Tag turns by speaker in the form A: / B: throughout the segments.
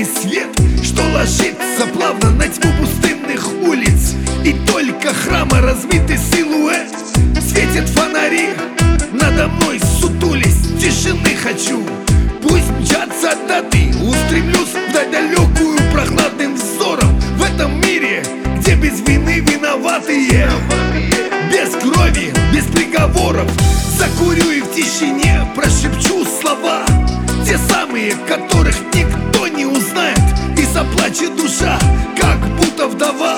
A: лунный свет, что ложится плавно на тьму пустынных улиц. И только храма размытый силуэт светит фонари. Надо мной сутулись, тишины хочу. Пусть мчатся даты, устремлюсь вдаль далекую прохладным взором. В этом мире, где без вины виноватые, без крови, без приговоров, закурю и в тишине прошепчу слова, те самые, которых никто не узнает. И заплачет душа, как будто вдова.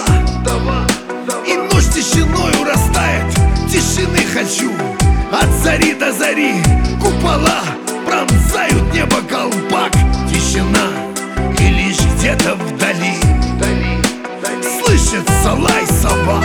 A: И ночь тишиною растает, тишины хочу. От зари до зари купола пронзают небо колпак. Тишина, и лишь где-то вдали слышится лай собак.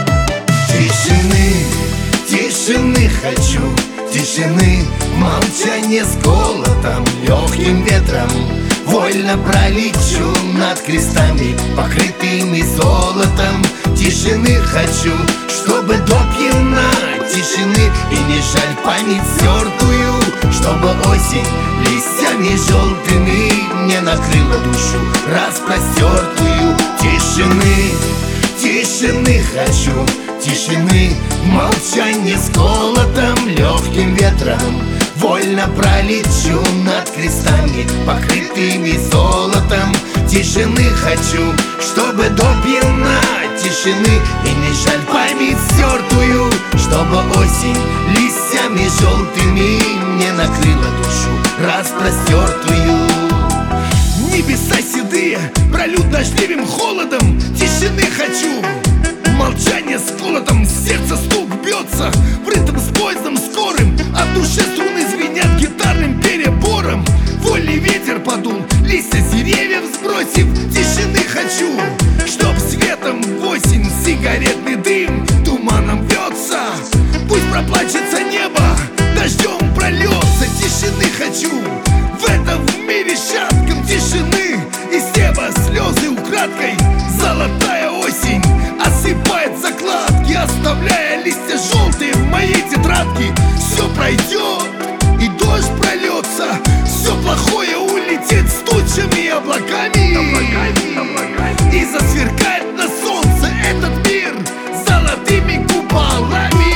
B: Тишины, тишины хочу, тишины, молчание с голодом, легким ветром вольно пролечу над крестами, покрытыми золотом. Тишины хочу, чтобы до пьяна тишины, и не жаль память стертую, чтобы осень листьями желтыми не накрыла душу распростертую. Тишины, тишины хочу, тишины, молчание с голодом, легким ветром вольно пролечу над крестами, покрытыми золотом. Тишины хочу, чтобы до пьяна тишины, и не жаль память стертую, чтобы осень листьями желтыми не накрыла душу распростертую.
A: Небеса седые прольют дождливым холодом. Тишины хочу, молчание с голодом, сердце стук бьется в ритм с поездом скорым, а в душе струны звенят гитарным перебором. Вольный ветер подул, листья с деревьев сбросив. Тишины хочу, чтоб светом в осень сигаретный дым туманом вьется. Пусть проплачется небо, дождем прольется. Тишины хочу в этом мире шатком, тишины из неба слезы украдкой. Золотая осень осыпает закладки, оставляя листья желтые в моей тетрадке. Все пройдет и дождь прольется, все плохое улетит с тучами и облаками. И засверкает на солнце этот мир золотыми куполами.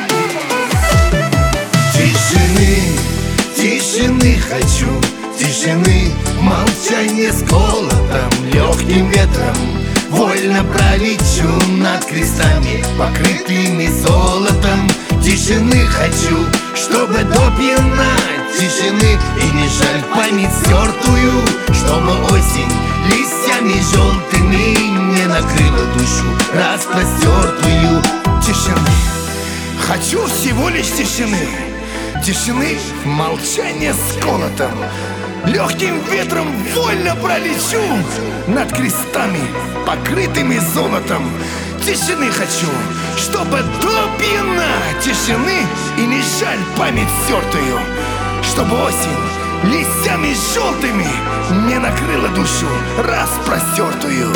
B: Тишины, тишины хочу, тишины, молчание с голодом, легким ветром вольно пролечу над крестами, покрытыми золотом. Тишины хочу, чтобы до пьяна тишины, и не жаль память стертую, чтобы осень листьями желтыми не накрыла душу распростертую.
A: Тишины, хочу всего лишь тишины. Тишины, молчание с голодом, легким ветром вольно пролечу над крестами, покрытыми золотом. Тишины хочу, чтобы до пьяна тишины, и не жаль память стертую, чтобы осень листьями желтыми не накрыла душу распростертую.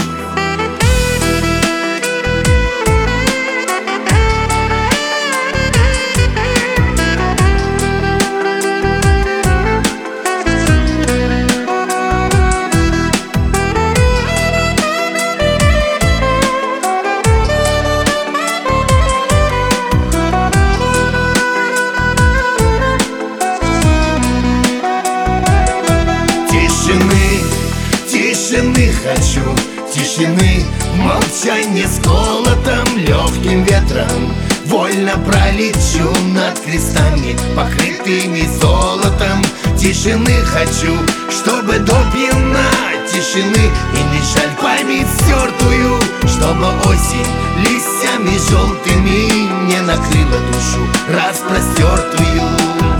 B: Тишины хочу, тишины, молчание с голодом, легким ветром вольно пролечу над крестами, покрытыми золотом. Тишины хочу, чтобы до пьяна тишины, и не жаль память стертую, чтобы осень листьями желтыми не накрыла душу распростертую.